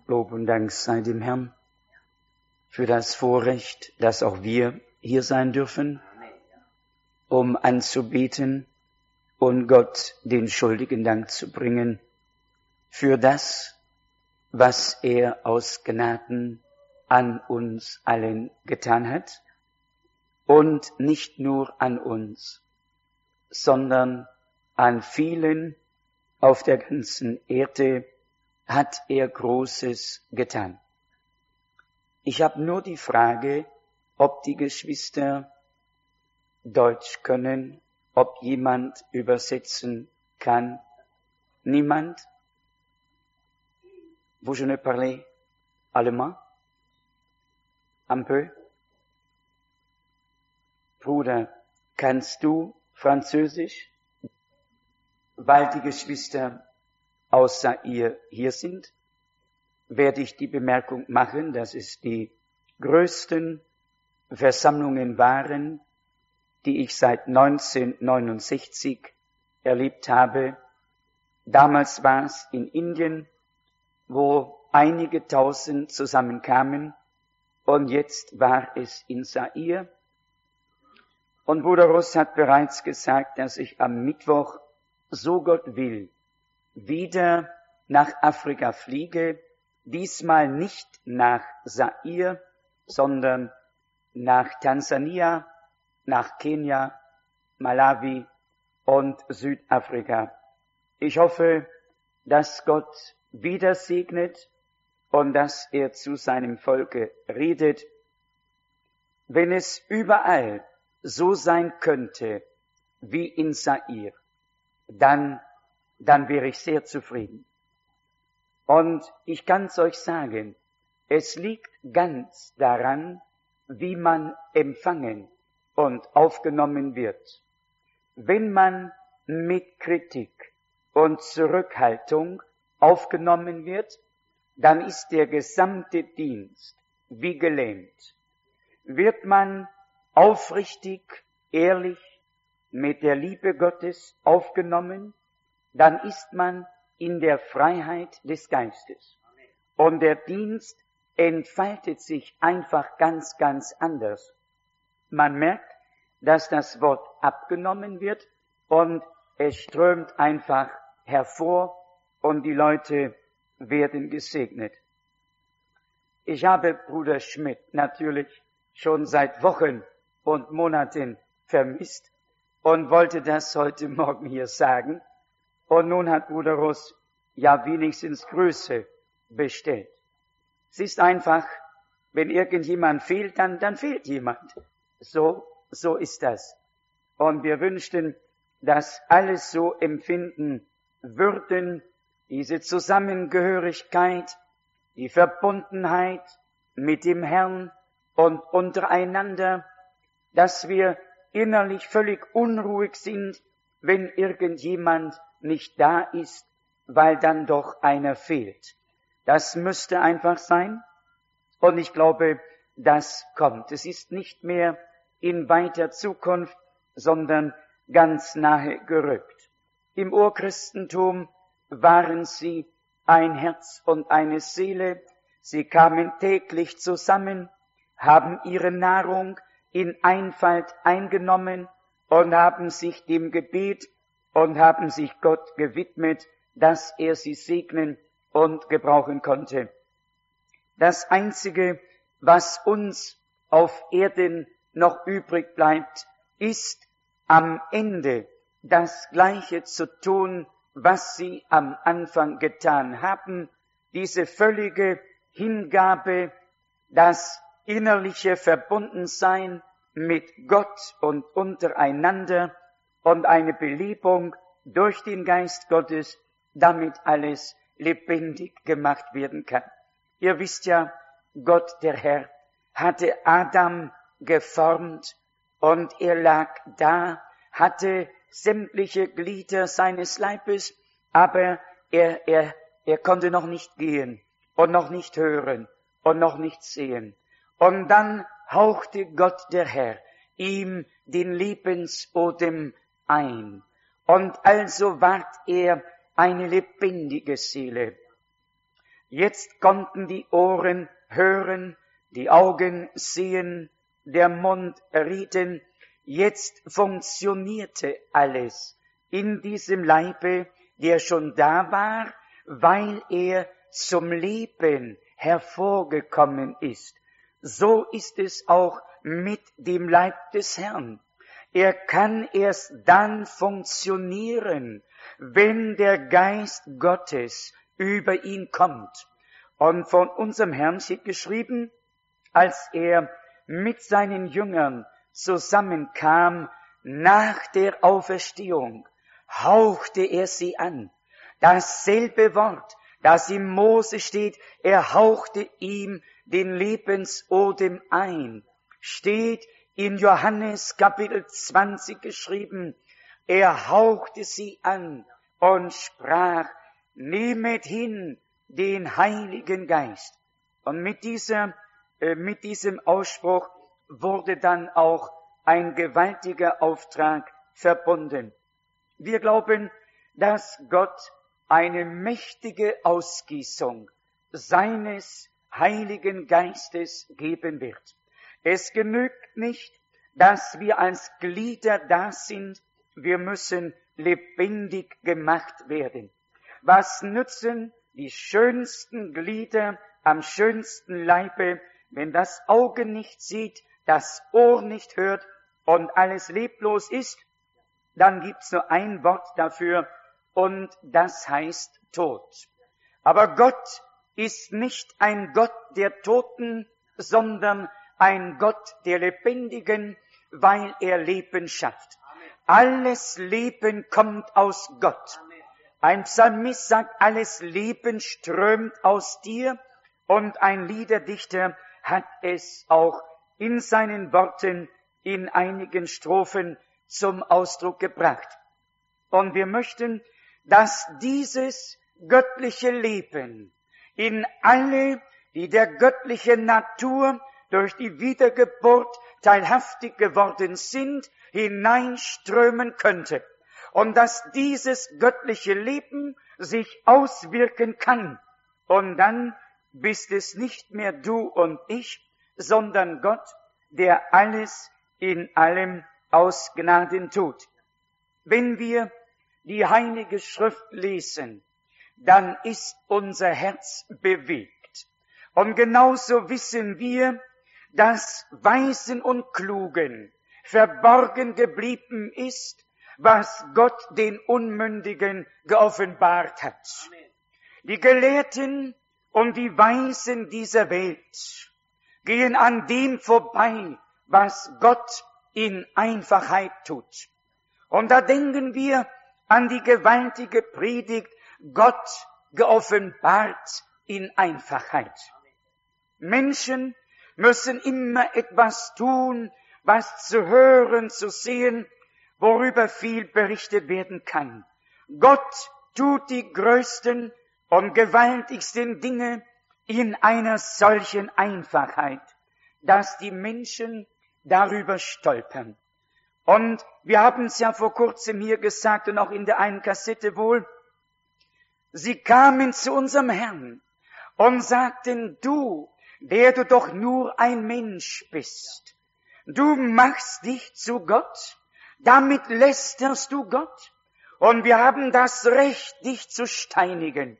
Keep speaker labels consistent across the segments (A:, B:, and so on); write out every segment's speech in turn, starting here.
A: Lob und Dank sei dem Herrn für das Vorrecht, dass auch wir hier sein dürfen, um anzubeten und Gott den schuldigen Dank zu bringen für das, was er aus Gnaden an uns allen getan hat und nicht nur an uns, sondern an vielen auf der ganzen Erde hat er Großes getan. Ich habe nur die Frage, ob die Geschwister Deutsch können, ob jemand übersetzen kann. Niemand? Vous ne parlez allemand? Un peu? Bruder, kannst du Französisch? Weil die Geschwister außer ihr hier sind, werde ich die Bemerkung machen, dass es die größten Versammlungen waren, die ich seit 1969 erlebt habe. Damals war es in Indien, wo einige Tausend zusammenkamen, und jetzt war es in Zaire. Und Bruder Ross hat bereits gesagt, dass ich am Mittwoch, so Gott will, wieder nach Afrika fliege, diesmal nicht nach Zaire, sondern nach Tansania, nach Kenia, Malawi und Südafrika. Ich hoffe, dass Gott wieder segnet und dass er zu seinem Volke redet. Wenn es überall so sein könnte wie in Zaire, dann wäre ich sehr zufrieden. Und ich kann's euch sagen, es liegt ganz daran, wie man empfangen und aufgenommen wird. Wenn man mit Kritik und Zurückhaltung aufgenommen wird, dann ist der gesamte Dienst wie gelähmt. Wird man aufrichtig, ehrlich mit der Liebe Gottes aufgenommen, dann ist man in der Freiheit des Geistes. Und der Dienst entfaltet sich einfach ganz, ganz anders. Man merkt, dass das Wort abgenommen wird und es strömt einfach hervor und die Leute werden gesegnet. Ich habe Bruder Schmidt natürlich schon seit Wochen und Monaten vermisst und wollte das heute Morgen hier sagen. Und nun hat Bruder Ross ja wenigstens Grüße bestellt. Es ist einfach, wenn irgendjemand fehlt, dann fehlt jemand. So ist das. Und wir wünschten, dass alle so empfinden würden, diese Zusammengehörigkeit, die Verbundenheit mit dem Herrn und untereinander, dass wir innerlich völlig unruhig sind, wenn irgendjemand nicht da ist, weil dann doch einer fehlt. Das müsste einfach sein. Und ich glaube, das kommt. Es ist nicht mehr in weiter Zukunft, sondern ganz nahe gerückt. Im Urchristentum waren sie ein Herz und eine Seele. Sie kamen täglich zusammen, haben ihre Nahrung in Einfalt eingenommen und haben sich dem Gebet und haben sich Gott gewidmet, dass er sie segnen und gebrauchen konnte. Das Einzige, was uns auf Erden noch übrig bleibt, ist am Ende das Gleiche zu tun, was sie am Anfang getan haben, diese völlige Hingabe, das innerliche Verbundensein mit Gott und untereinander und eine Belebung durch den Geist Gottes, damit alles lebendig gemacht werden kann. Ihr wisst ja, Gott, der Herr, hatte Adam geformt und er lag da, hatte sämtliche Glieder seines Leibes, aber er konnte noch nicht gehen und noch nicht hören und noch nicht sehen. Und dann hauchte Gott, der Herr, ihm den Lebensodem ein. Und also ward er eine lebendige Seele. Jetzt konnten die Ohren hören, die Augen sehen, der Mund reden. Jetzt funktionierte alles in diesem Leibe, der schon da war, weil er zum Leben hervorgekommen ist. So ist es auch mit dem Leib des Herrn. Er kann erst dann funktionieren, wenn der Geist Gottes über ihn kommt. Und von unserem Herrn steht geschrieben, als er mit seinen Jüngern zusammenkam nach der Auferstehung, hauchte er sie an. Dasselbe Wort, das im Mose steht, er hauchte ihm den Lebensodem ein, steht in Johannes Kapitel 20 geschrieben. Er hauchte sie an und sprach, nehmet hin den Heiligen Geist. Und mit diesem Ausspruch wurde dann auch ein gewaltiger Auftrag verbunden. Wir glauben, dass Gott eine mächtige Ausgießung seines Heiligen Geistes geben wird. Es genügt nicht, dass wir als Glieder da sind, wir müssen lebendig gemacht werden. Was nützen die schönsten Glieder am schönsten Leibe, wenn das Auge nicht sieht, das Ohr nicht hört und alles leblos ist? Dann gibt's nur ein Wort dafür und das heißt Tod. Aber Gott ist nicht ein Gott der Toten, sondern ein Gott der Lebendigen, weil er Leben schafft. Alles Leben kommt aus Gott. Ein Psalmist sagt, alles Leben strömt aus dir, und ein Liederdichter hat es auch in seinen Worten in einigen Strophen zum Ausdruck gebracht. Und wir möchten, dass dieses göttliche Leben in alle, die der göttlichen Natur durch die Wiedergeburt teilhaftig geworden sind, hineinströmen könnte. Und dass dieses göttliche Leben sich auswirken kann. Und dann bist es nicht mehr du und ich, sondern Gott, der alles in allem aus Gnaden tut. Wenn wir die Heilige Schrift lesen, dann ist unser Herz bewegt. Und genauso wissen wir, dass Weisen und Klugen verborgen geblieben ist, was Gott den Unmündigen geoffenbart hat. Die Gelehrten und die Weisen dieser Welt gehen an dem vorbei, was Gott in Einfachheit tut. Und da denken wir an die gewaltige Predigt, Gott geoffenbart in Einfachheit. Menschen müssen immer etwas tun, was zu hören, zu sehen, worüber viel berichtet werden kann. Gott tut die größten und gewaltigsten Dinge in einer solchen Einfachheit, dass die Menschen darüber stolpern. Und wir haben es ja vor kurzem hier gesagt und auch in der einen Kassette wohl, sie kamen zu unserem Herrn und sagten, du, der du doch nur ein Mensch bist, du machst dich zu Gott, damit lästerst du Gott, und wir haben das Recht, dich zu steinigen.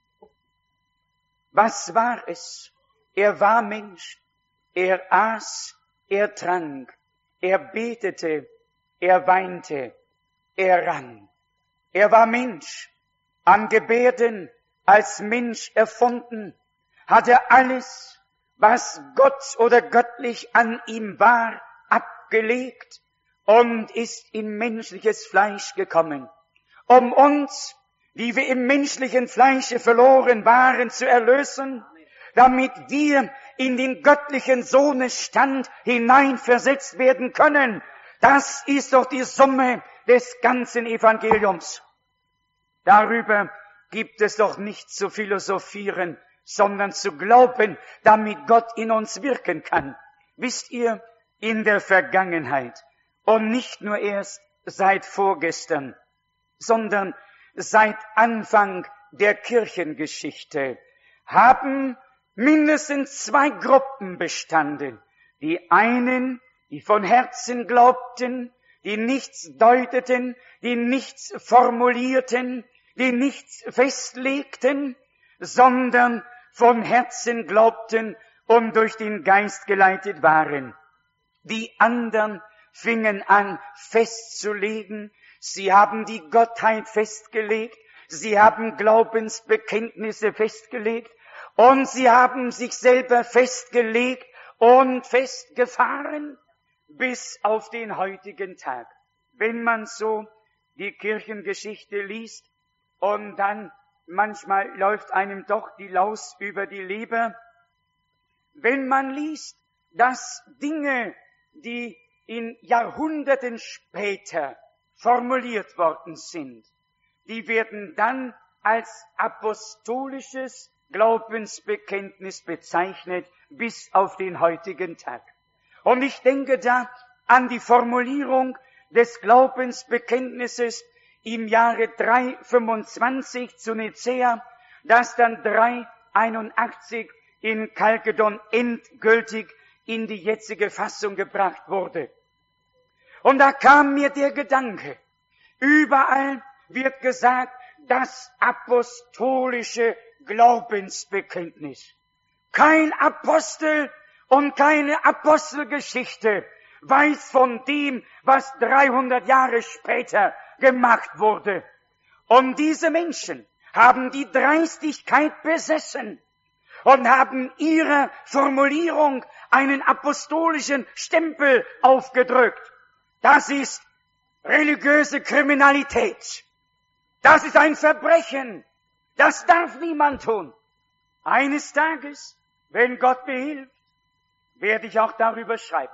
A: Was war es? Er war Mensch, er aß, er trank, er betete, er weinte, er rang. Er war Mensch, an Gebärden als Mensch erfunden, hatte alles, was Gott oder göttlich an ihm war, abgelegt und ist in menschliches Fleisch gekommen, um uns, die wir im menschlichen Fleische verloren waren, zu erlösen, damit wir in den göttlichen Sohnesstand hineinversetzt werden können. Das ist doch die Summe des ganzen Evangeliums. Darüber gibt es doch nicht zu philosophieren, sondern zu glauben, damit Gott in uns wirken kann. Wisst ihr, in der Vergangenheit und nicht nur erst seit vorgestern, sondern seit Anfang der Kirchengeschichte haben mindestens zwei Gruppen bestanden. Die einen, die von Herzen glaubten, die nichts deuteten, die nichts formulierten, die nichts festlegten, sondern von Herzen glaubten und durch den Geist geleitet waren. Die anderen fingen an festzulegen, sie haben die Gottheit festgelegt, sie haben Glaubensbekenntnisse festgelegt und sie haben sich selber festgelegt und festgefahren bis auf den heutigen Tag. Wenn man so die Kirchengeschichte liest und dann manchmal läuft einem doch die Laus über die Leber, wenn man liest, dass Dinge, die in Jahrhunderten später formuliert worden sind, die werden dann als apostolisches Glaubensbekenntnis bezeichnet bis auf den heutigen Tag. Und ich denke da an die Formulierung des Glaubensbekenntnisses im Jahre 325 zu Nicäa, das dann 381 in Chalkedon endgültig in die jetzige Fassung gebracht wurde. Und da kam mir der Gedanke, überall wird gesagt, das apostolische Glaubensbekenntnis. Kein Apostel und keine Apostelgeschichte weiß von dem, was 300 Jahre später gemacht wurde. Und diese Menschen haben die Dreistigkeit besessen und haben ihrer Formulierung einen apostolischen Stempel aufgedrückt. Das ist religiöse Kriminalität. Das ist ein Verbrechen. Das darf niemand tun. Eines Tages, wenn Gott mir hilft, werde ich auch darüber schreiben.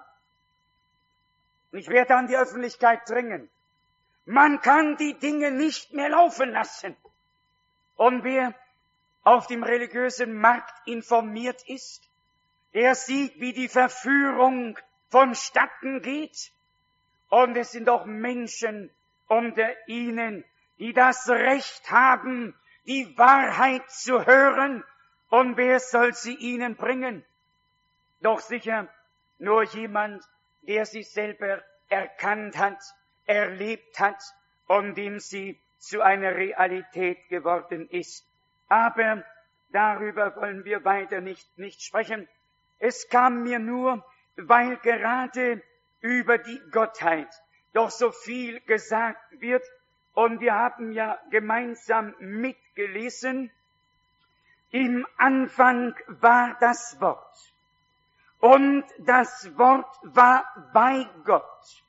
A: Und ich werde an die Öffentlichkeit dringen. Man kann die Dinge nicht mehr laufen lassen. Und wer auf dem religiösen Markt informiert ist, der sieht, wie die Verführung vonstatten geht. Und es sind auch Menschen unter ihnen, die das Recht haben, die Wahrheit zu hören. Und wer soll sie ihnen bringen? Doch sicher nur jemand, der sie selber erkannt hat, erlebt hat und dem sie zu einer Realität geworden ist. Aber darüber wollen wir weiter nicht sprechen. Es kam mir nur, weil gerade über die Gottheit doch so viel gesagt wird, und wir haben ja gemeinsam mitgelesen, im Anfang war das Wort, und das Wort war bei Gott,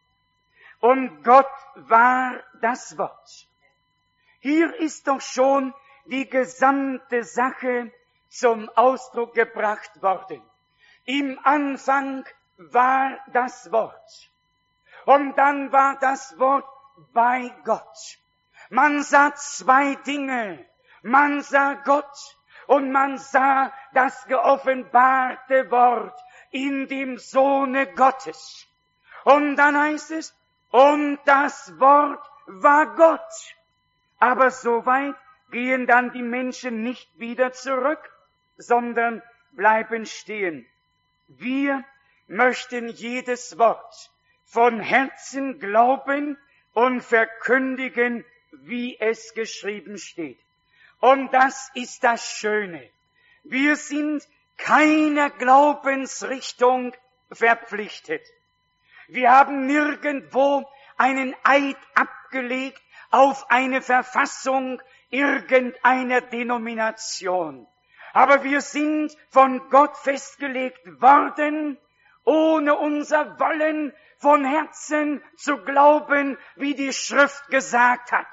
A: und Gott war das Wort. Hier ist doch schon die gesamte Sache zum Ausdruck gebracht worden. Im Anfang war das Wort. Und dann war das Wort bei Gott. Man sah zwei Dinge. Man sah Gott und man sah das geoffenbarte Wort in dem Sohne Gottes. Und dann heißt es, und das Wort war Gott. Aber so weit gehen dann die Menschen nicht wieder zurück, sondern bleiben stehen. Wir möchten jedes Wort von Herzen glauben und verkündigen, wie es geschrieben steht. Und das ist das Schöne. Wir sind keiner Glaubensrichtung verpflichtet. Wir haben nirgendwo einen Eid abgelegt auf eine Verfassung irgendeiner Denomination. Aber wir sind von Gott festgelegt worden, ohne unser Wollen von Herzen zu glauben, wie die Schrift gesagt hat.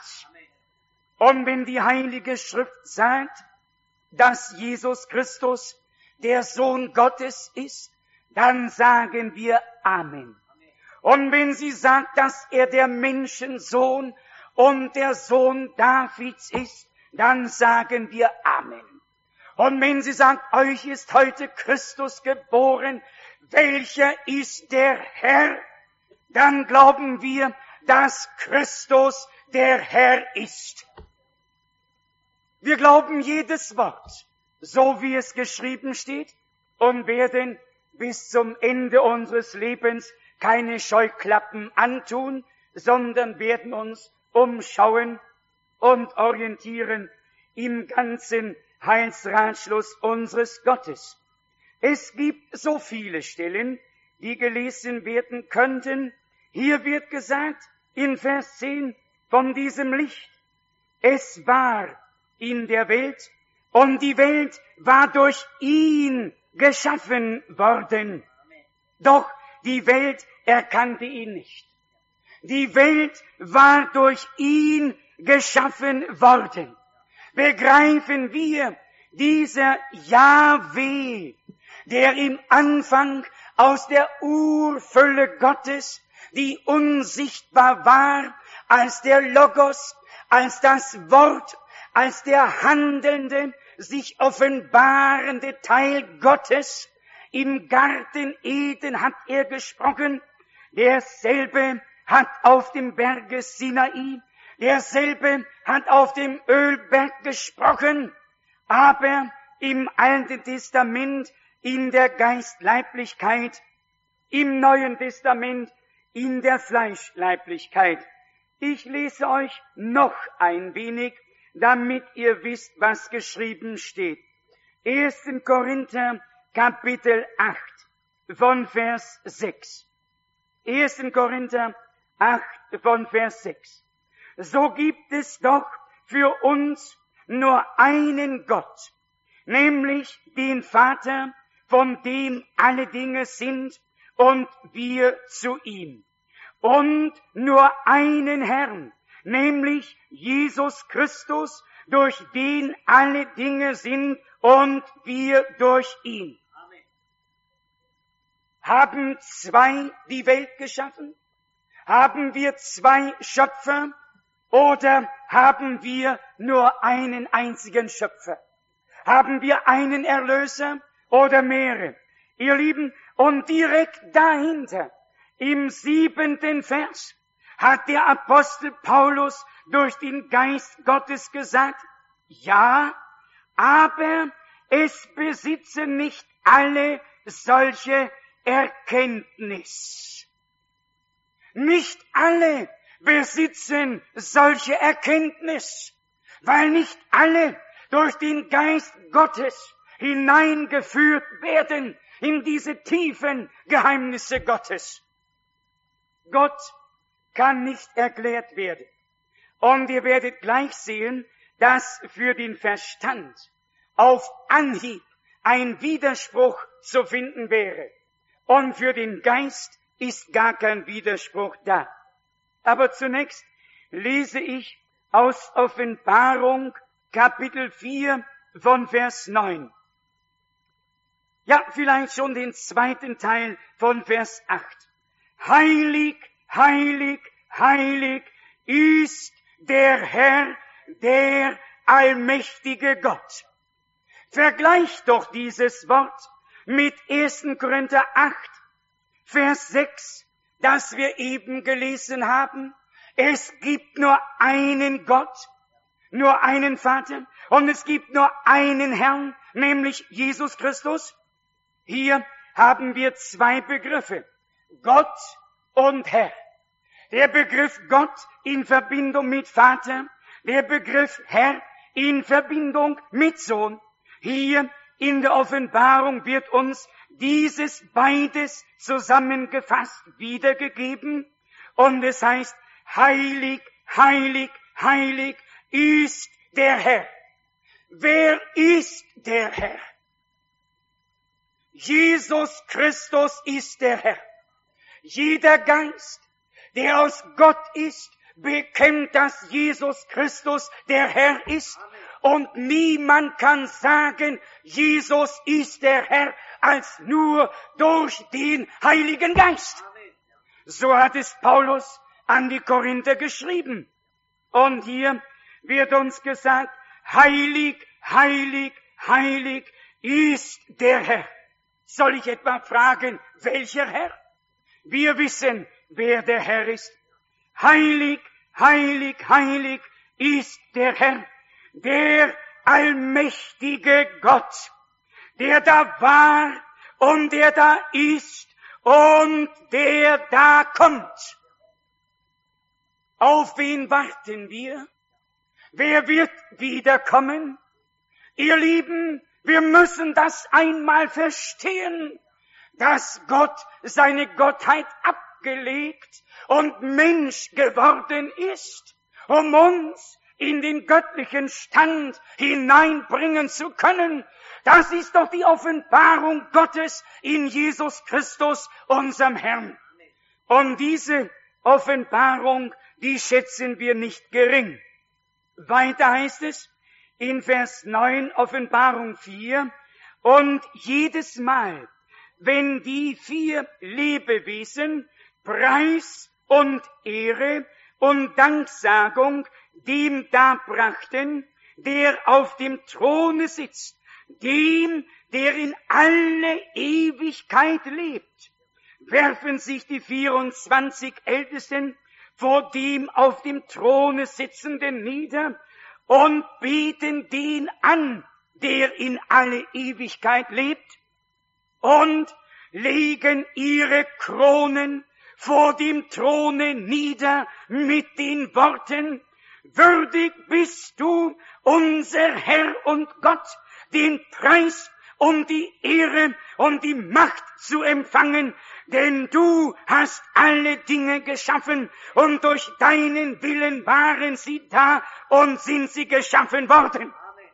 A: Und wenn die Heilige Schrift sagt, dass Jesus Christus der Sohn Gottes ist, dann sagen wir Amen. Und wenn sie sagt, dass er der Menschensohn und der Sohn Davids ist, dann sagen wir Amen. Und wenn sie sagt, euch ist heute Christus geboren, welcher ist der Herr, dann glauben wir, dass Christus der Herr ist. Wir glauben jedes Wort. so wie es geschrieben steht, und werden bis zum Ende unseres Lebens keine Scheuklappen antun, sondern werden uns umschauen und orientieren im ganzen Heilsratschluss unseres Gottes. Es gibt so viele Stellen, die gelesen werden könnten. Hier wird gesagt, in Vers 10, von diesem Licht. Es war in der Welt, und die Welt war durch ihn geschaffen worden. Doch die Welt erkannte ihn nicht. Die Welt war durch ihn geschaffen worden. Begreifen wir, dieser Jahwe, der im Anfang aus der Urfülle Gottes, die unsichtbar war, als der Logos, als das Wort, als der handelnde, sich offenbarende Teil Gottes, im Garten Eden hat er gesprochen, derselbe hat auf dem Berge Sinai, derselbe hat auf dem Ölberg gesprochen, aber im Alten Testament in der Geistleiblichkeit, im Neuen Testament in der Fleischleiblichkeit. Ich lese euch noch ein wenig, damit ihr wisst, was geschrieben steht. 1. Korinther, Kapitel 8, von Vers 6. 1. Korinther 8, von Vers 6. So gibt es doch für uns nur einen Gott, nämlich den Vater, von dem alle Dinge sind und wir zu ihm. Und nur einen Herrn, nämlich Jesus Christus, durch den alle Dinge sind und wir durch ihn. Amen. Haben zwei die Welt geschaffen? Haben wir zwei Schöpfer? Oder haben wir nur einen einzigen Schöpfer? Haben wir einen Erlöser oder mehrere? Ihr Lieben, und direkt dahinter, im 7. Vers, hat der Apostel Paulus durch den Geist Gottes gesagt, ja, aber es besitzen nicht alle solche Erkenntnis. Nicht alle besitzen solche Erkenntnis, weil nicht alle durch den Geist Gottes hineingeführt werden in diese tiefen Geheimnisse Gottes. Gott kann nicht erklärt werden. Und ihr werdet gleich sehen, dass für den Verstand auf Anhieb ein Widerspruch zu finden wäre. Und für den Geist ist gar kein Widerspruch da. Aber zunächst lese ich aus Offenbarung Kapitel 4 von Vers 9. Ja, vielleicht schon den zweiten Teil von Vers 8. Heilig, heilig, heilig ist der Herr, der allmächtige Gott. Vergleicht doch dieses Wort mit 1. Korinther 8, Vers 6, das wir eben gelesen haben. Es gibt nur einen Gott, nur einen Vater, und es gibt nur einen Herrn, nämlich Jesus Christus. Hier haben wir zwei Begriffe, Gott und Herr. Der Begriff Gott in Verbindung mit Vater, der Begriff Herr in Verbindung mit Sohn. Hier in der Offenbarung wird uns dieses beides zusammengefasst wiedergegeben, und es heißt, heilig, heilig, heilig ist der Herr. Wer ist der Herr? Jesus Christus ist der Herr. Jeder Geist, der aus Gott ist, bekennt, dass Jesus Christus der Herr ist. Und niemand kann sagen, Jesus ist der Herr, als nur durch den Heiligen Geist. So hat es Paulus an die Korinther geschrieben. Und hier wird uns gesagt, heilig, heilig, heilig ist der Herr. Soll ich etwa fragen, welcher Herr? Wir wissen, wer der Herr ist. Heilig, heilig, heilig ist der Herr, der allmächtige Gott, der da war und der da ist und der da kommt. Auf wen warten wir? Wer wird wiederkommen? Ihr Lieben, wir müssen das einmal verstehen, dass Gott seine Gottheit abgelegt und Mensch geworden ist, um uns in den göttlichen Stand hineinbringen zu können. Das ist doch die Offenbarung Gottes in Jesus Christus, unserem Herrn. Und diese Offenbarung, die schätzen wir nicht gering. Weiter heißt es in Vers 9, Offenbarung 4, und jedes Mal, wenn die 4 Lebewesen Preis und Ehre und Danksagung dem darbrachten, der auf dem Throne sitzt, dem, der in alle Ewigkeit lebt, werfen sich die 24 Ältesten vor dem auf dem Throne sitzenden nieder und beten den an, der in alle Ewigkeit lebt, und legen ihre Kronen vor dem Throne nieder mit den Worten: Würdig bist du, unser Herr und Gott, den Preis und die Ehre und die Macht zu empfangen, denn du hast alle Dinge geschaffen und durch deinen Willen waren sie da und sind sie geschaffen worden. Amen.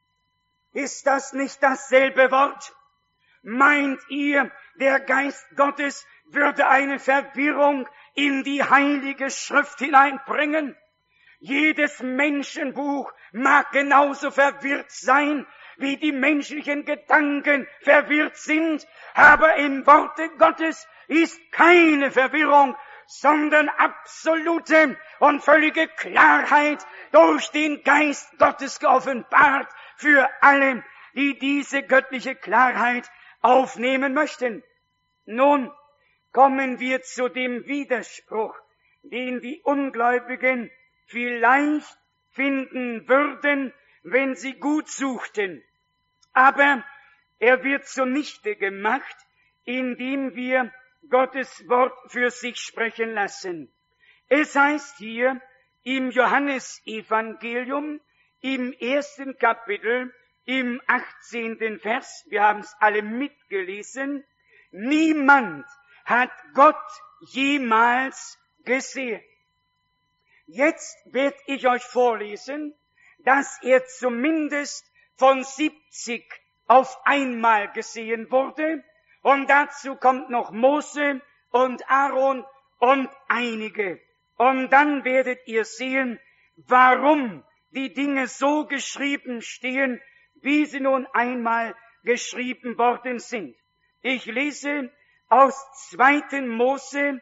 A: Ist das nicht dasselbe Wort? Meint ihr, der Geist Gottes würde eine Verwirrung in die Heilige Schrift hineinbringen? Jedes Menschenbuch mag genauso verwirrt sein, wie die menschlichen Gedanken verwirrt sind, aber im Worte Gottes ist keine Verwirrung, sondern absolute und völlige Klarheit durch den Geist Gottes geoffenbart für alle, die diese göttliche Klarheit aufnehmen möchten. Nun kommen wir zu dem Widerspruch, den die Ungläubigen vielleicht finden würden, wenn sie gut suchten. Aber er wird zunichte gemacht, indem wir Gottes Wort für sich sprechen lassen. Es heißt hier im Johannesevangelium, im 1. Kapitel, im 18. Vers, wir haben es alle mitgelesen: Niemand hat Gott jemals gesehen. Jetzt werde ich euch vorlesen, dass er zumindest von 70 auf einmal gesehen wurde, und dazu kommt noch Mose und Aaron und einige. Und dann werdet ihr sehen, warum die Dinge so geschrieben stehen, wie sie nun einmal geschrieben worden sind. Ich lese aus 2. Mose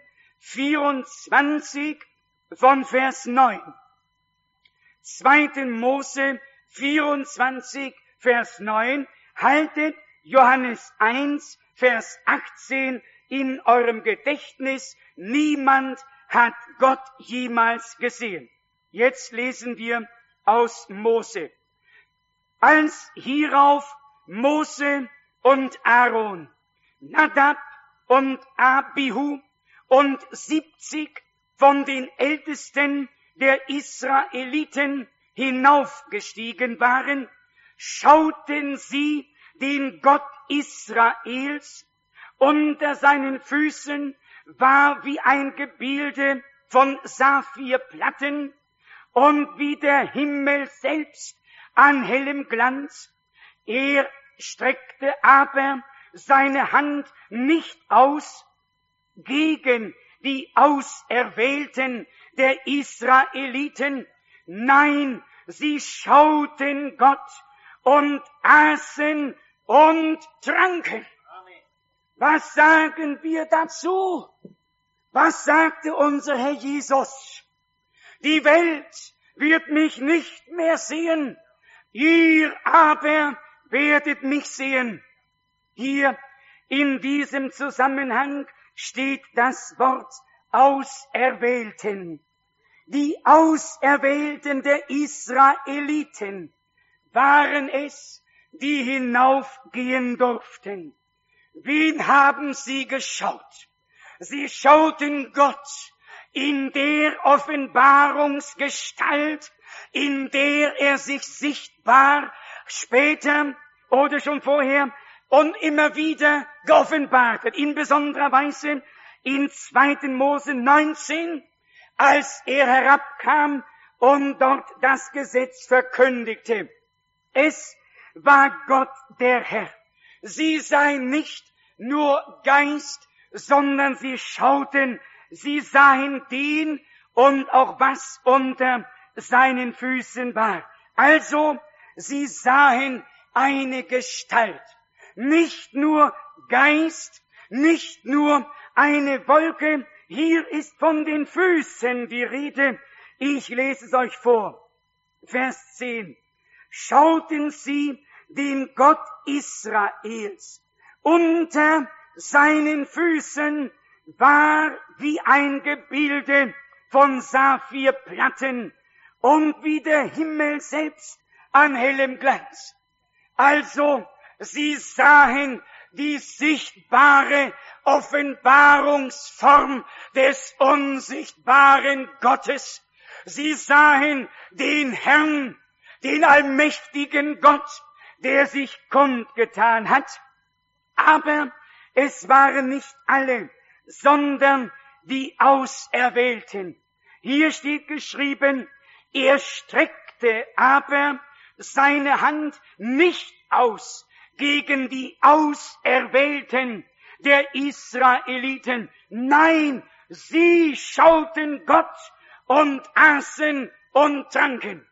A: 24 von Vers 9. 2. Mose 24, Vers 9. Haltet Johannes 1, Vers 18 in eurem Gedächtnis. Niemand hat Gott jemals gesehen. Jetzt lesen wir aus Mose. Als hierauf Mose und Aaron, Nadab und Abihu und 70 von den Ältesten der Israeliten hinaufgestiegen waren, schauten sie den Gott Israels. Unter seinen Füßen war wie ein Gebilde von Saphirplatten und wie der Himmel selbst an hellem Glanz. Er streckte aber seine Hand nicht aus gegen die Auserwählten der Israeliten. Nein, sie schauten Gott und aßen und tranken. Amen. Was sagen wir dazu? Was sagte unser Herr Jesus? Die Welt wird mich nicht mehr sehen, ihr aber werdet mich sehen. Hier in diesem Zusammenhang steht das Wort Auserwählten. Die Auserwählten der Israeliten, waren es, die hinaufgehen durften. Wen haben sie geschaut? Sie schauten Gott in der Offenbarungsgestalt, in der er sich sichtbar später oder schon vorher und immer wieder geoffenbart hat. In besonderer Weise in 2. Mose 19, als er herabkam und dort das Gesetz verkündigte. Es war Gott der Herr. Sie seien nicht nur Geist, sondern sie schauten, sie sahen den und auch was unter seinen Füßen war. Also, sie sahen eine Gestalt. Nicht nur Geist, nicht nur eine Wolke. Hier ist von den Füßen die Rede. Ich lese es euch vor. Vers 10. Schauten sie den Gott Israels. Unter seinen Füßen war wie ein Gebilde von Saphirplatten und wie der Himmel selbst an hellem Glanz. Also, sie sahen die sichtbare Offenbarungsform des unsichtbaren Gottes. Sie sahen den Herrn, den allmächtigen Gott, der sich kundgetan hat. Aber es waren nicht alle, sondern die Auserwählten. Hier steht geschrieben, er streckte aber seine Hand nicht aus gegen die Auserwählten der Israeliten. Nein, sie schauten Gott und aßen und tranken.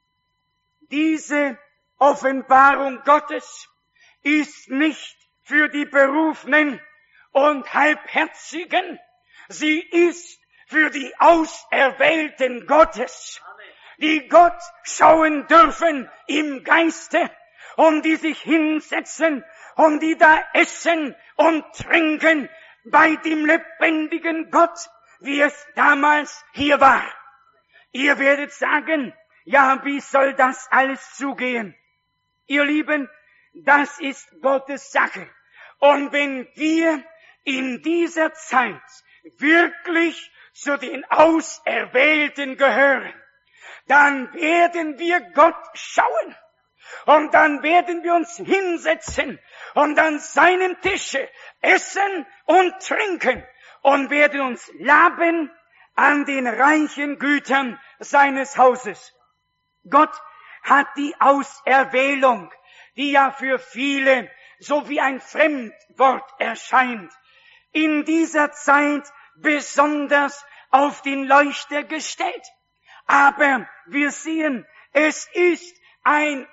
A: Diese Offenbarung Gottes ist nicht für die Berufenen und Halbherzigen. Sie ist für die Auserwählten Gottes, die Gott schauen dürfen im Geiste und die sich hinsetzen und die da essen und trinken bei dem lebendigen Gott, wie es damals hier war. Ihr werdet sagen, ja, wie soll das alles zugehen? Ihr Lieben, das ist Gottes Sache. Und wenn wir in dieser Zeit wirklich zu den Auserwählten gehören, dann werden wir Gott schauen. Und dann werden wir uns hinsetzen und an seinem Tische essen und trinken und werden uns laben an den reichen Gütern seines Hauses. Gott hat die Auserwählung, die ja für viele so wie ein Fremdwort erscheint, in dieser Zeit besonders auf den Leuchter gestellt. Aber wir sehen, es ist ein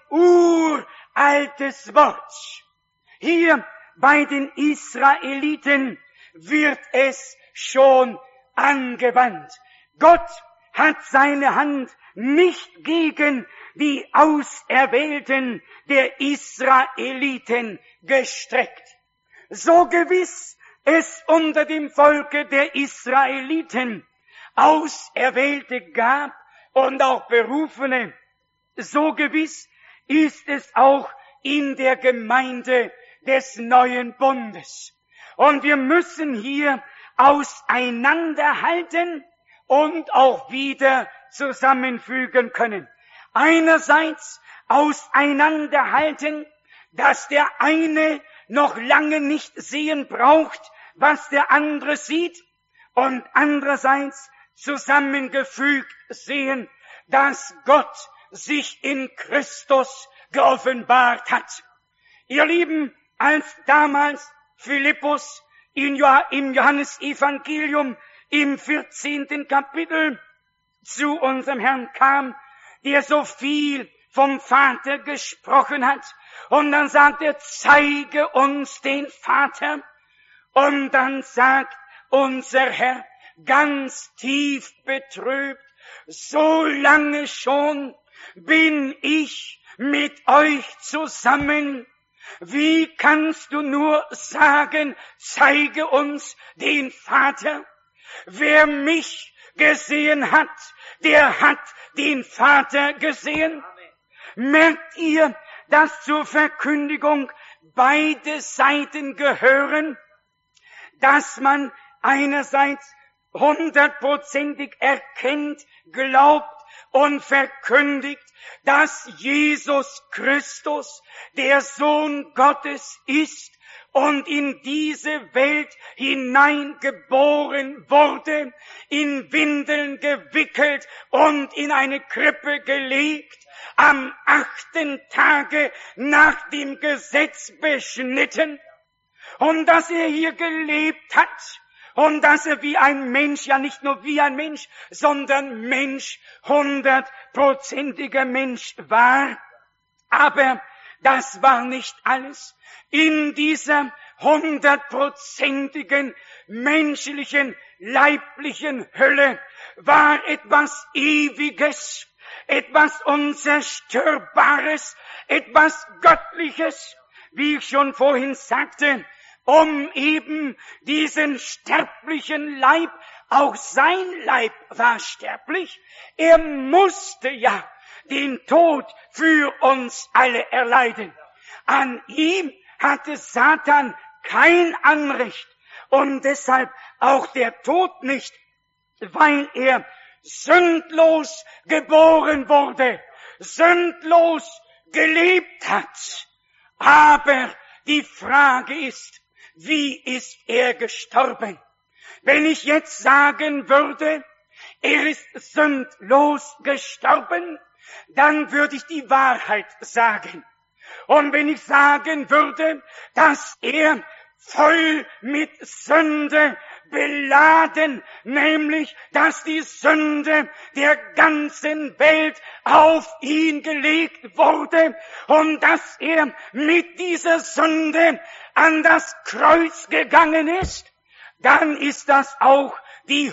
A: uraltes Wort. Hier bei den Israeliten wird es schon angewandt. Gott hat seine Hand nicht gegen die Auserwählten der Israeliten gestreckt. So gewiss es unter dem Volke der Israeliten Auserwählte gab und auch Berufene, so gewiss ist es auch in der Gemeinde des neuen Bundes. Und wir müssen hier auseinanderhalten und auch wieder zusammenfügen können. Einerseits auseinanderhalten, dass der eine noch lange nicht sehen braucht, was der andere sieht, und andererseits zusammengefügt sehen, dass Gott sich in Christus geoffenbart hat. Ihr Lieben, als damals Philippus im Johannesevangelium im 14. Kapitel zu unserem Herrn kam, der so viel vom Vater gesprochen hat, und dann sagt er, zeige uns den Vater, und dann sagt unser Herr ganz tief betrübt, so lange schon bin ich mit euch zusammen. Wie kannst du nur sagen, zeige uns den Vater? Wer mich gesehen hat, der hat den Vater gesehen. Merkt ihr, dass zur Verkündigung beide Seiten gehören? Dass man einerseits 100%ig erkennt, glaubt und verkündigt, dass Jesus Christus der Sohn Gottes ist und in diese Welt hineingeboren wurde, in Windeln gewickelt und in eine Krippe gelegt, am 8. Tage nach dem Gesetz beschnitten, und dass er hier gelebt hat und dass er wie ein Mensch, ja nicht nur wie ein Mensch, sondern Mensch, 100%iger Mensch war. Aber das war nicht alles. In dieser 100%igen menschlichen, leiblichen Hölle war etwas Ewiges, etwas Unzerstörbares, etwas Göttliches, wie ich schon vorhin sagte, um eben diesen sterblichen Leib, auch sein Leib war sterblich, er musste ja den Tod für uns alle erleiden. An ihm hatte Satan kein Anrecht und deshalb auch der Tod nicht, weil er sündlos geboren wurde, sündlos gelebt hat. Aber die Frage ist, wie ist er gestorben? Wenn ich jetzt sagen würde, er ist sündlos gestorben, dann würde ich die Wahrheit sagen. Und wenn ich sagen würde, dass er voll mit Sünde beladen, nämlich, dass die Sünde der ganzen Welt auf ihn gelegt wurde und dass er mit dieser Sünde an das Kreuz gegangen ist, dann ist das auch die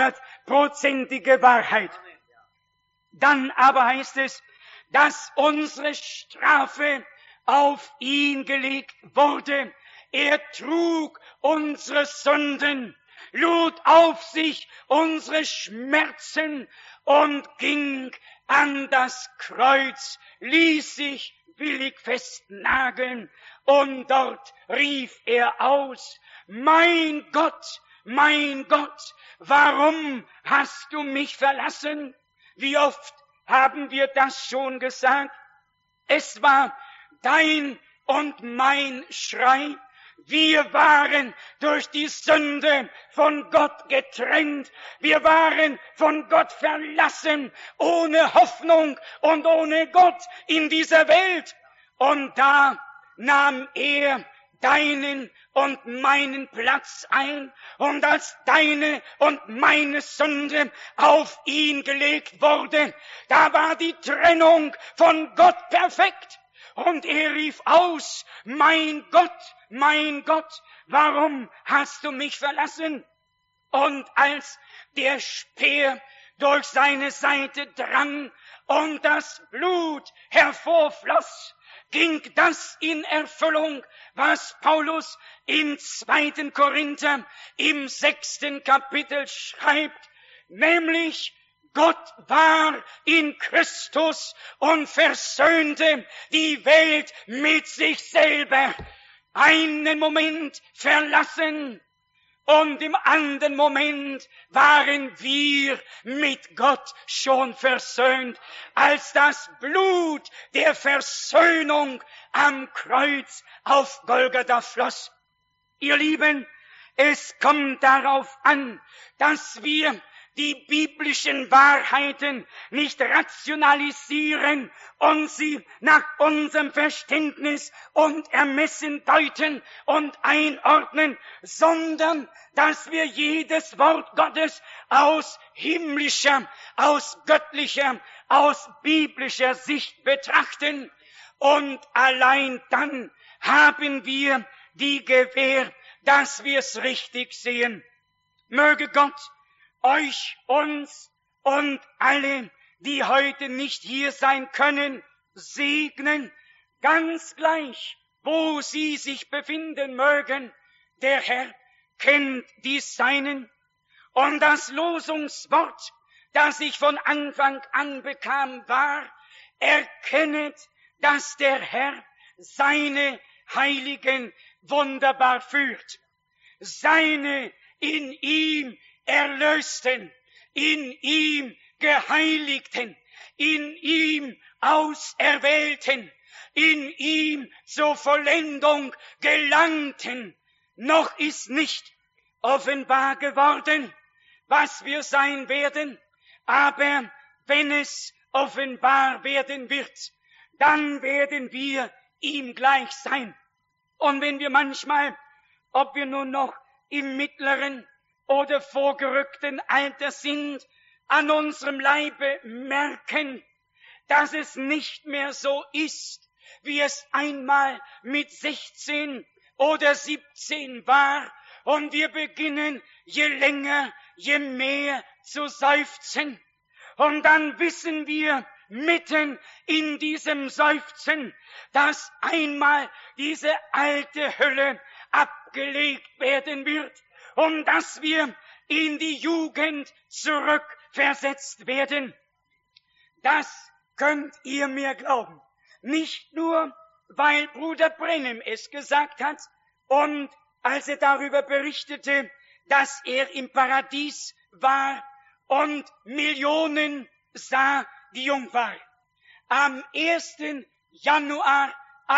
A: 100%ige Wahrheit. Dann aber heißt es, dass unsere Strafe auf ihn gelegt wurde. Er trug unsere Sünden, lud auf sich unsere Schmerzen und ging an das Kreuz, ließ sich willig festnageln und dort rief er aus, mein Gott, warum hast du mich verlassen? Wie oft haben wir das schon gesagt? Es war dein und mein Schrei. Wir waren durch die Sünde von Gott getrennt. Wir waren von Gott verlassen, ohne Hoffnung und ohne Gott in dieser Welt. Und da nahm er deinen und meinen Platz ein, und als deine und meine Sünde auf ihn gelegt wurde, da war die Trennung von Gott perfekt. Und er rief aus, mein Gott, warum hast du mich verlassen? Und als der Speer durch seine Seite drang und das Blut hervorfloss, ging das in Erfüllung, was Paulus im 2. Korinther im 6. Kapitel schreibt, nämlich Gott war in Christus und versöhnte die Welt mit sich selber. Einen Moment verlassen und im anderen Moment waren wir mit Gott schon versöhnt, als das Blut der Versöhnung am Kreuz auf Golgatha floss. Ihr Lieben, es kommt darauf an, dass wir die biblischen Wahrheiten nicht rationalisieren und sie nach unserem Verständnis und Ermessen deuten und einordnen, sondern dass wir jedes Wort Gottes aus himmlischer, aus göttlicher, aus biblischer Sicht betrachten. Und allein dann haben wir die Gewähr, dass wir es richtig sehen. Möge Gott euch, uns und alle, die heute nicht hier sein können, segnen, ganz gleich, wo sie sich befinden mögen. Der Herr kennt die Seinen. Und das Losungswort, das ich von Anfang an bekam, war, erkennet, dass der Herr seine Heiligen wunderbar führt. Seine in ihm Erlösten, in ihm Geheiligten, in ihm Auserwählten, in ihm zur Vollendung gelangten. Noch ist nicht offenbar geworden, was wir sein werden, aber wenn es offenbar werden wird, dann werden wir ihm gleich sein. Und wenn wir manchmal, ob wir nun noch im mittleren oder vorgerückten Alter sind, an unserem Leibe merken, dass es nicht mehr so ist, wie es einmal mit 16 oder 17 war, und wir beginnen je länger, je mehr zu seufzen. Und dann wissen wir mitten in diesem Seufzen, dass einmal diese alte Hölle abgelegt werden wird und dass wir in die Jugend zurückversetzt werden. Das könnt ihr mir glauben. Nicht nur, weil Bruder Brenhem es gesagt hat und als er darüber berichtete, dass er im Paradies war und Millionen sah, die jung waren. Am 1. Januar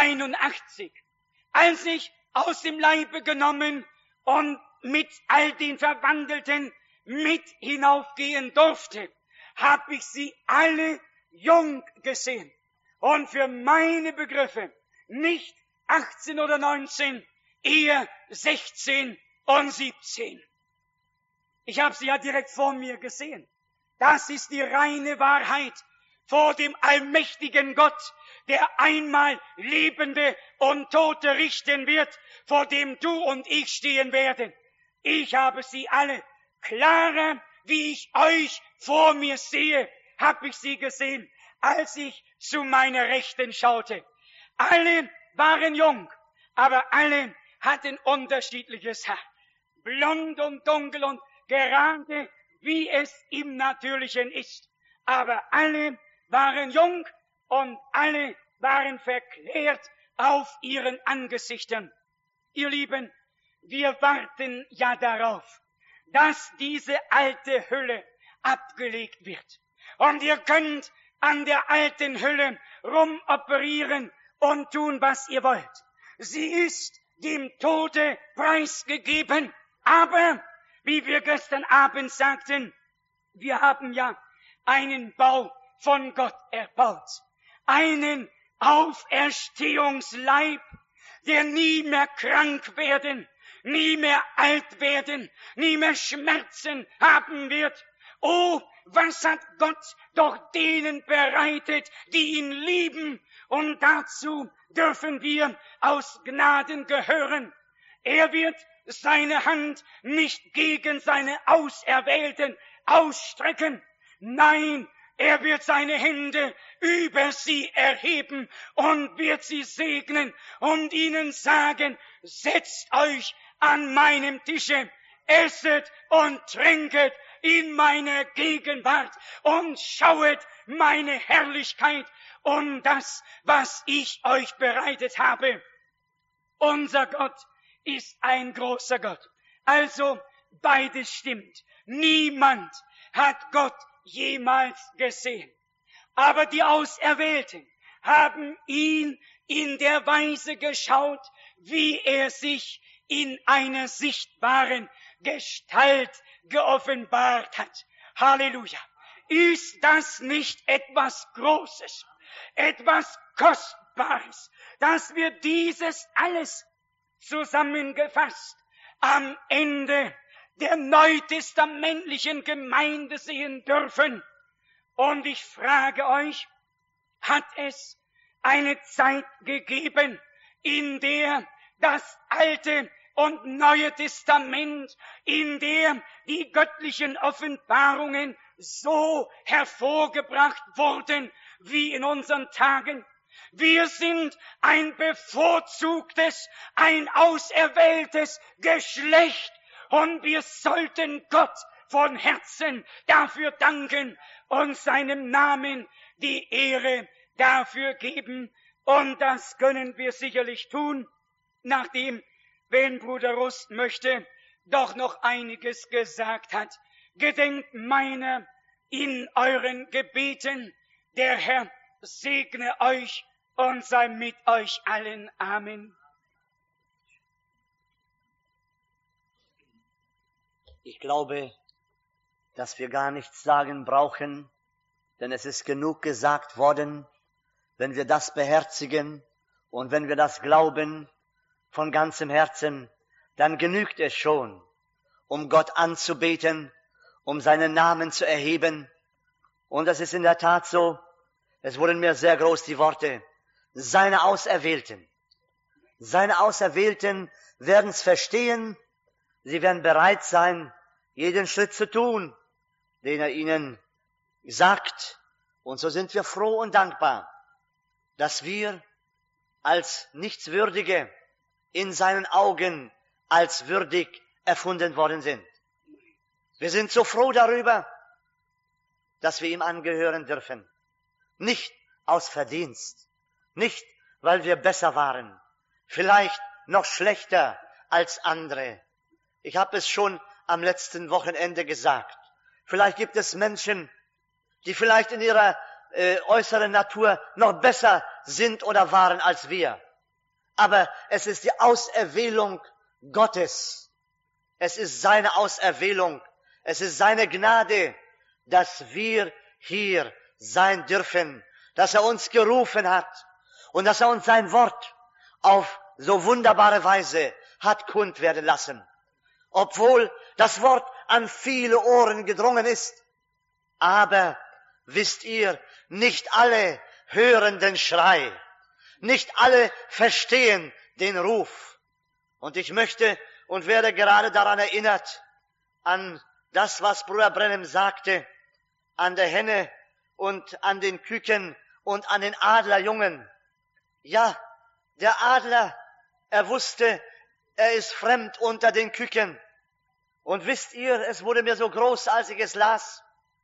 A: 81, als ich aus dem Leibe genommen und mit all den Verwandelten mit hinaufgehen durfte, habe ich sie alle jung gesehen. Und für meine Begriffe nicht 18 oder 19, eher 16 und 17. Ich habe sie ja direkt vor mir gesehen. Das ist die reine Wahrheit vor dem allmächtigen Gott, der einmal Lebende und Tote richten wird, vor dem du und ich stehen werden. Ich habe sie alle klarer, wie ich euch vor mir sehe, habe ich sie gesehen, als ich zu meiner Rechten schaute. Alle waren jung, aber alle hatten unterschiedliches Haar. Blond und dunkel und gerade, wie es im Natürlichen ist. Aber alle waren jung und alle waren verklärt auf ihren Angesichtern. Ihr Lieben, wir warten ja darauf, dass diese alte Hülle abgelegt wird. Und ihr könnt an der alten Hülle rumoperieren und tun, was ihr wollt. Sie ist dem Tode preisgegeben. Aber, wie wir gestern Abend sagten, wir haben ja einen Bau von Gott erbaut. Einen Auferstehungsleib, der nie mehr krank werden, nie mehr alt werden, nie mehr Schmerzen haben wird. Oh, was hat Gott doch denen bereitet, die ihn lieben, und dazu dürfen wir aus Gnaden gehören. Er wird seine Hand nicht gegen seine Auserwählten ausstrecken. Nein, er wird seine Hände über sie erheben und wird sie segnen und ihnen sagen, setzt euch an meinem Tische, esset und trinket in meiner Gegenwart und schauet meine Herrlichkeit und das, was ich euch bereitet habe. Unser Gott ist ein großer Gott. Also beides stimmt. Niemand hat Gott jemals gesehen. Aber die Auserwählten haben ihn in der Weise geschaut, wie er sich in einer sichtbaren Gestalt geoffenbart hat. Halleluja! Ist das nicht etwas Großes, etwas Kostbares, dass wir dieses alles zusammengefasst am Ende der neutestamentlichen Gemeinde sehen dürfen? Und ich frage euch, hat es eine Zeit gegeben, in der das Alte und Neue Testament, in der die göttlichen Offenbarungen so hervorgebracht wurden wie in unseren Tagen? Wir sind ein bevorzugtes, ein auserwähltes Geschlecht und wir sollten Gott von Herzen dafür danken und seinem Namen die Ehre dafür geben. Und das können wir sicherlich tun, nachdem, wenn Bruder Rust möchte, doch noch einiges gesagt hat. Gedenkt meiner in euren Gebeten. Der Herr segne euch und sei mit euch allen. Amen.
B: Ich glaube, dass wir gar nichts sagen brauchen, denn es ist genug gesagt worden. Wenn wir das beherzigen und wenn wir das glauben von ganzem Herzen, dann genügt es schon, um Gott anzubeten, um seinen Namen zu erheben. Und es ist in der Tat so, es wurden mir sehr groß die Worte, seine Auserwählten. Seine Auserwählten werden es verstehen, sie werden bereit sein, jeden Schritt zu tun, den er ihnen sagt. Und so sind wir froh und dankbar, dass wir als Nichtswürdige in seinen Augen als würdig erfunden worden sind. Wir sind so froh darüber, dass wir ihm angehören dürfen. Nicht aus Verdienst, nicht weil wir besser waren, vielleicht noch schlechter als andere. Ich habe es schon am letzten Wochenende gesagt. Vielleicht gibt es Menschen, die vielleicht in ihrer äußeren Natur noch besser sind oder waren als wir. Aber es ist die Auserwählung Gottes. Es ist seine Auserwählung. Es ist seine Gnade, dass wir hier sein dürfen, dass er uns gerufen hat und dass er uns sein Wort auf so wunderbare Weise hat kund werden lassen. Obwohl das Wort an viele Ohren gedrungen ist. Aber wisst ihr, nicht alle hören den Schrei. Nicht alle verstehen den Ruf. Und ich möchte und werde gerade daran erinnert, an das, was Bruder Branham sagte, an der Henne und an den Küken und an den Adlerjungen. Ja, der Adler, er wusste, er ist fremd unter den Küken. Und wisst ihr, es wurde mir so groß, als ich es las.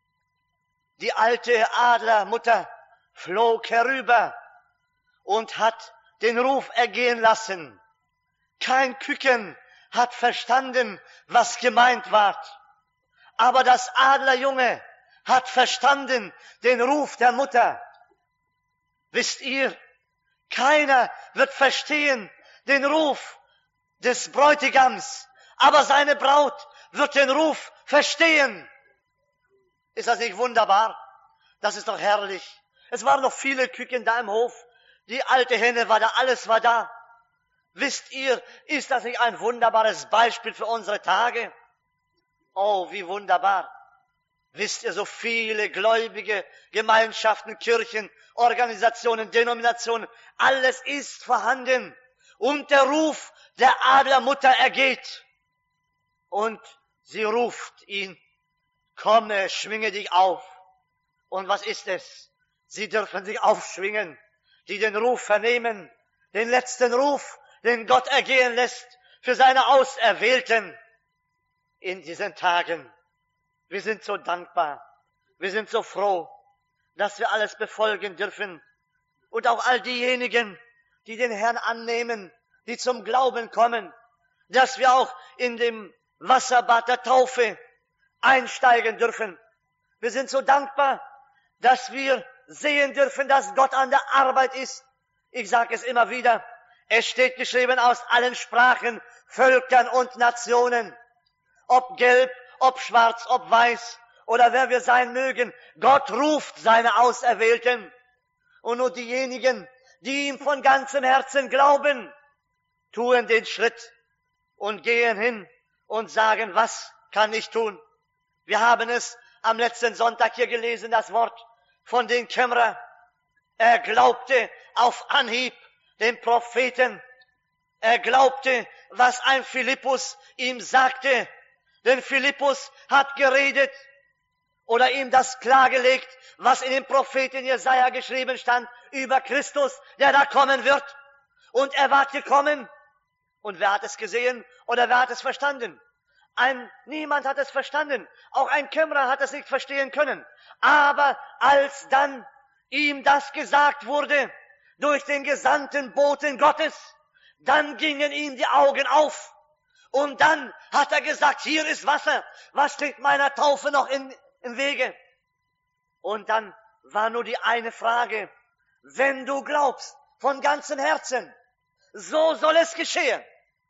B: Die alte Adlermutter flog herüber und hat den Ruf ergehen lassen. Kein Küken hat verstanden, was gemeint war. Aber das Adlerjunge hat verstanden den Ruf der Mutter. Wisst ihr, keiner wird verstehen den Ruf des Bräutigams, aber seine Braut wird den Ruf verstehen. Ist das nicht wunderbar? Das ist doch herrlich. Es waren noch viele Küken da im Hof. Die alte Henne war da, alles war da. Wisst ihr, ist das nicht ein wunderbares Beispiel für unsere Tage? Oh, wie wunderbar. Wisst ihr, so viele gläubige Gemeinschaften, Kirchen, Organisationen, Denominationen, alles ist vorhanden. Und der Ruf der Adlermutter ergeht. Und sie ruft ihn, komme, schwinge dich auf. Und was ist es? Sie dürfen sich aufschwingen, die den Ruf vernehmen, den letzten Ruf, den Gott ergehen lässt für seine Auserwählten in diesen Tagen. Wir sind so dankbar, wir sind so froh, dass wir alles befolgen dürfen. Und auch all diejenigen, die den Herrn annehmen, die zum Glauben kommen, dass wir auch in dem Wasserbad der Taufe einsteigen dürfen. Wir sind so dankbar, dass wir sehen dürfen, dass Gott an der Arbeit ist. Ich sage es immer wieder, es steht geschrieben aus allen Sprachen, Völkern und Nationen. Ob gelb, ob schwarz, ob weiß oder wer wir sein mögen, Gott ruft seine Auserwählten. Und nur diejenigen, die ihm von ganzem Herzen glauben, tun den Schritt und gehen hin und sagen, was kann ich tun? Wir haben es am letzten Sonntag hier gelesen, das Wort von den Kämmerer. Er glaubte auf Anhieb den Propheten. Er glaubte, was ein Philippus ihm sagte. Denn Philippus hat geredet oder ihm das klargelegt, was in dem Propheten Jesaja geschrieben stand über Christus, der da kommen wird. Und er war gekommen. Und wer hat es gesehen oder wer hat es verstanden? Niemand hat es verstanden. Auch ein Kämmerer hat es nicht verstehen können. Aber als dann ihm das gesagt wurde durch den gesandten Boten Gottes, dann gingen ihm die Augen auf. Und dann hat er gesagt, hier ist Wasser, was steht meiner Taufe noch im Wege? Und dann war nur die eine Frage, wenn du glaubst von ganzem Herzen, so soll es geschehen.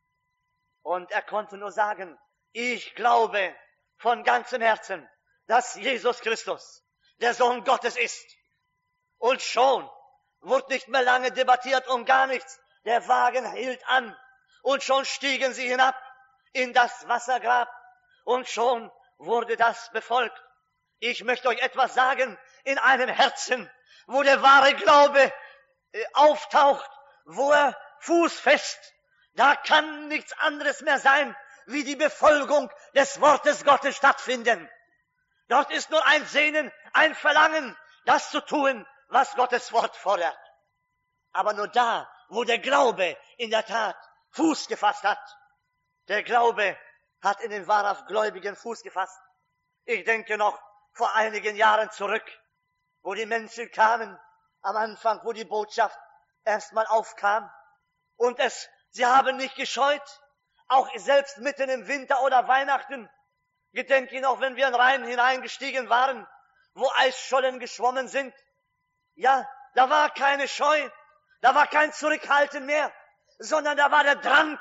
B: Und er konnte nur sagen, ich glaube von ganzem Herzen, dass Jesus Christus der Sohn Gottes ist. Und schon wurde nicht mehr lange debattiert um gar nichts. Der Wagen hielt an und schon stiegen sie hinab in das Wassergrab und schon wurde das befolgt. Ich möchte euch etwas sagen, in einem Herzen, wo der wahre Glaube auftaucht, wo er fußfest, da kann nichts anderes mehr sein, wie die Befolgung des Wortes Gottes stattfinden. Dort ist nur ein Sehnen, ein Verlangen, das zu tun, was Gottes Wort fordert. Aber nur da, wo der Glaube in der Tat Fuß gefasst hat. Der Glaube hat in den wahrhaft Gläubigen Fuß gefasst. Ich denke noch vor einigen Jahren zurück, wo die Menschen kamen, am Anfang, wo die Botschaft erstmal aufkam. Und sie haben nicht gescheut, auch selbst mitten im Winter oder Weihnachten. Gedenke ich noch, wenn wir in den Rhein hineingestiegen waren, wo Eisschollen geschwommen sind. Ja, da war keine Scheu, da war kein Zurückhalten mehr, sondern da war der Drang,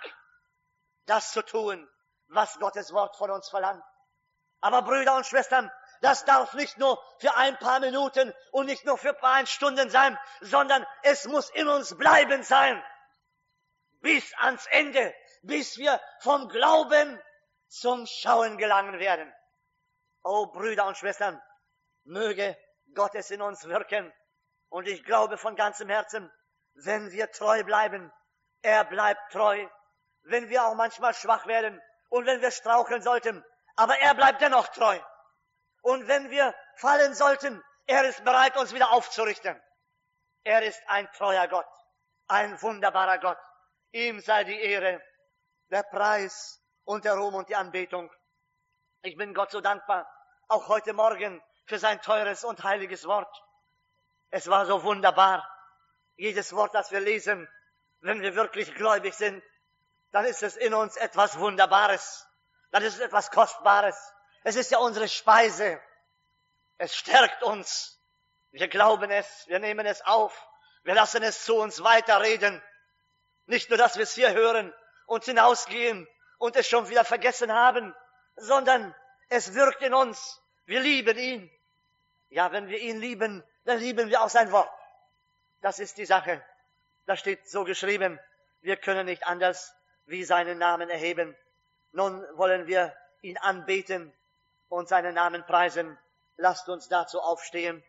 B: das zu tun, was Gottes Wort von uns verlangt. Aber Brüder und Schwestern, das darf nicht nur für ein paar Minuten und nicht nur für ein paar Stunden sein, sondern es muss in uns bleiben sein. Bis ans Ende, bis wir vom Glauben zum Schauen gelangen werden. O Brüder und Schwestern, möge Gott es in uns wirken. Und ich glaube von ganzem Herzen, wenn wir treu bleiben, er bleibt treu. Wenn wir auch manchmal schwach werden und wenn wir straucheln sollten, aber er bleibt dennoch treu. Und wenn wir fallen sollten, er ist bereit, uns wieder aufzurichten. Er ist ein treuer Gott, ein wunderbarer Gott. Ihm sei die Ehre, der Preis und der Ruhm und die Anbetung. Ich bin Gott so dankbar, auch heute Morgen, für sein teures und heiliges Wort. Es war so wunderbar. Jedes Wort, das wir lesen, wenn wir wirklich gläubig sind, dann ist es in uns etwas Wunderbares. Dann ist es etwas Kostbares. Es ist ja unsere Speise. Es stärkt uns. Wir glauben es, wir nehmen es auf. Wir lassen es zu uns weiterreden. Nicht nur, dass wir es hier hören und hinausgehen und es schon wieder vergessen haben, sondern es wirkt in uns. Wir lieben ihn. Ja, wenn wir ihn lieben, dann lieben wir auch sein Wort. Das ist die Sache. Da steht so geschrieben, wir können nicht anders wie seinen Namen erheben. Nun wollen wir ihn anbeten und seinen Namen preisen. Lasst uns dazu aufstehen.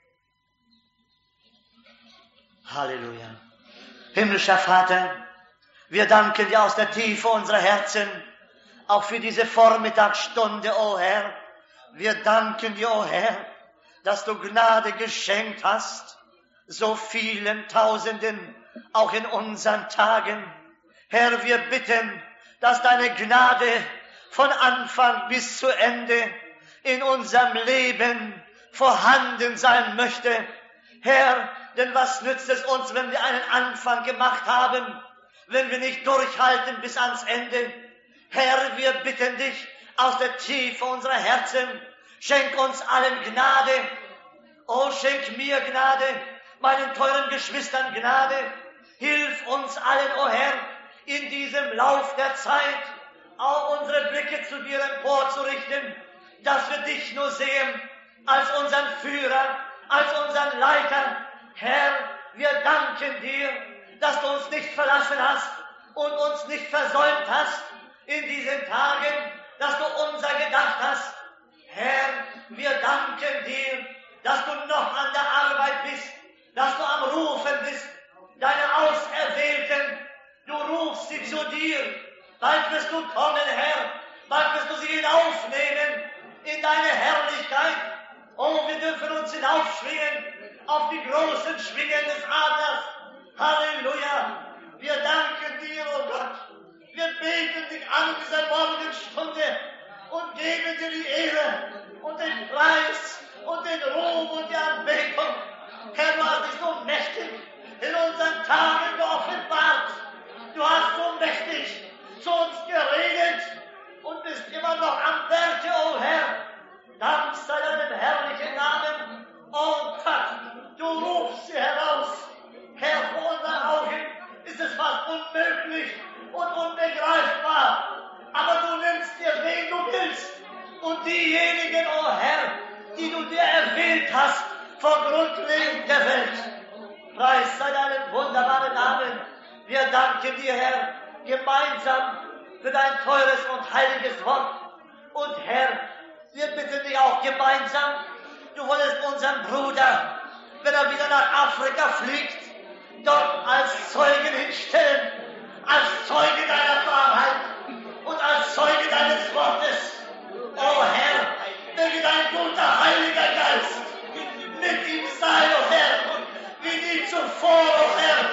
B: Halleluja. Himmlischer Vater, wir danken dir aus der Tiefe unserer Herzen, auch für diese Vormittagsstunde, o Herr. Wir danken dir, o Herr, dass du Gnade geschenkt hast, so vielen Tausenden, auch in unseren Tagen. Herr, wir bitten, dass deine Gnade von Anfang bis zu Ende in unserem Leben vorhanden sein möchte. Herr, denn was nützt es uns, wenn wir einen Anfang gemacht haben, wenn wir nicht durchhalten bis ans Ende? Herr, wir bitten dich aus der Tiefe unserer Herzen, schenk uns allen Gnade. Oh, schenk mir Gnade, meinen teuren Geschwistern Gnade. Hilf uns allen, o Herr, in diesem Lauf der Zeit auch unsere Blicke zu dir emporzurichten, dass wir dich nur sehen als unseren Führer, als unseren Leiter. Herr, wir danken dir, dass du uns nicht verlassen hast und uns nicht versäumt hast in diesen Tagen, dass du unser gedacht hast. Herr, wir danken dir, dass du noch an der Arbeit bist, dass du am Rufen bist, deine Auserwählten, du rufst sie zu dir. Bald wirst du kommen, Herr, bald wirst du sie hinaufnehmen in deine Herrlichkeit. Oh, wir dürfen uns hinaufschwingen auf die großen Schwingen des Adlers. Halleluja! Wir danken dir, oh Gott. Wir beten dich an in dieser Morgenstunde und geben dir die Ehre und den Preis und den Ruhm und die Anbetung. Herr, du hast dich so mächtig in unseren Tagen geoffenbart. Du hast so mächtig zu uns geredet und bist immer noch am Werke, o Herr. Dank sei deinem herrlichen Namen. O Gott, du rufst sie heraus. Herr, vor unseren Augen ist es fast unmöglich und unbegreifbar. Aber du nimmst dir, wen du willst. Und diejenigen, o Herr, die du dir erwählt hast vor Grundlegung der Welt. Preis sei deinem wunderbaren Namen. Wir danken dir, Herr, gemeinsam für dein teures und heiliges Wort. Und Herr, wir bitten dich auch gemeinsam, du wolltest unseren Bruder, wenn er wieder nach Afrika fliegt, dort als Zeugen hinstellen, als Zeuge deiner Wahrheit und als Zeuge deines Wortes. O Herr, möge dein guter Heiliger Geist mit ihm sein, o Herr, wie nie zuvor, o Herr.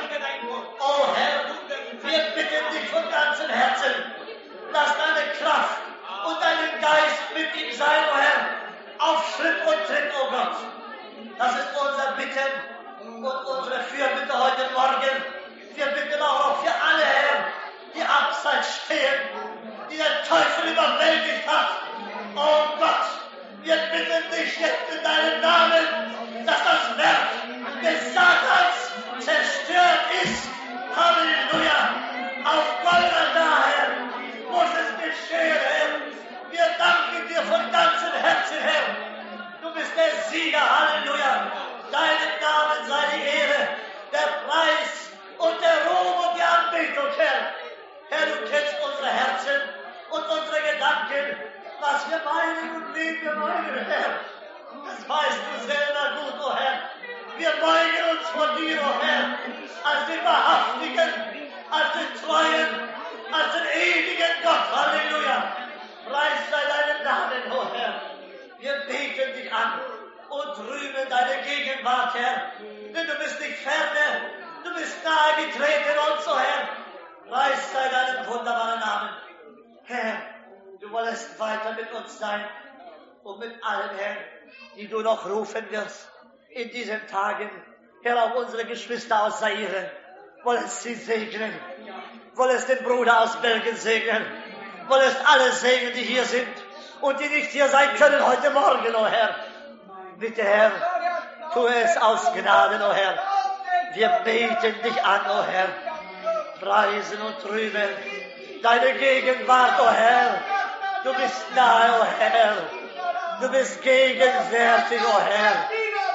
B: O Herr, wir bitten dich von ganzem Herzen, lass deine Kraft und deinen Geist mit ihm sein, o Herr, auf Schritt und Tritt, o Gott. Das ist unser Bitten und unsere Fürbitte heute Morgen. Wir bitten auch für alle, Herr, die abseits stehen, die der Teufel überwältigt hat. Oh Gott, wir bitten dich jetzt in deinem Namen, dass das Werk des Satans zerstört ist. Halleluja! Auf Golgatha, Herr, muss es geschehen, Herr. Wir danken dir von ganzem Herzen, Herr. Du bist der Sieger, Halleluja. Deinem Namen sei die Ehre, der Preis und der Ruhm und die Anbetung, Herr. Herr, du kennst unsere Herzen und unsere Gedanken, was wir meinen und wen wir meinen, Herr. Das weißt du selber gut, o Herr. Wir beugen uns vor dir, o Herr, als den Wahrhaftigen, als den Treuen, als den ewigen Gott, Halleluja. Preis sei deinen Namen, o Herr. Wir beten dich an und rühmen deine Gegenwart, Herr. Denn du bist nicht ferne, du bist nahe getreten uns, o Herr. Preis sei deinen wunderbaren Namen. Herr, du wolltest weiter mit uns sein und mit allen, Herr, die du noch rufen wirst in diesen Tagen. Herr, auch unsere Geschwister aus Zaire, wolltest sie segnen, wolltest den Bruder aus Belgien segnen, wolltest alle segnen, die hier sind und die nicht hier sein können heute Morgen, o Herr. Bitte, Herr, tu es aus Gnaden, o Herr. Wir beten dich an, o Herr, preisen und rühmen deine Gegenwart, o Herr. Du bist nahe, o Herr. Du bist gegenwärtig, o Herr.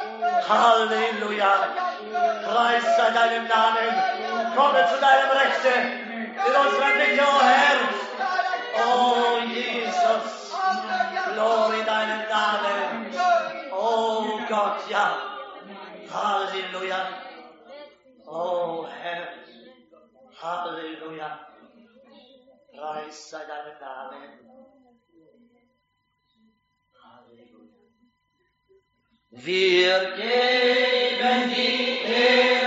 B: Halleluja. Preis sei deinem Namen. Komme zu deinem Rechte in unserer Mitte, o Herr. O Jesus, Glory deinem Namen. O Gott, ja. Halleluja. O Herr. Halleluja. Preis sei deinem Namen. Halleluja. Wir geben die Ehre.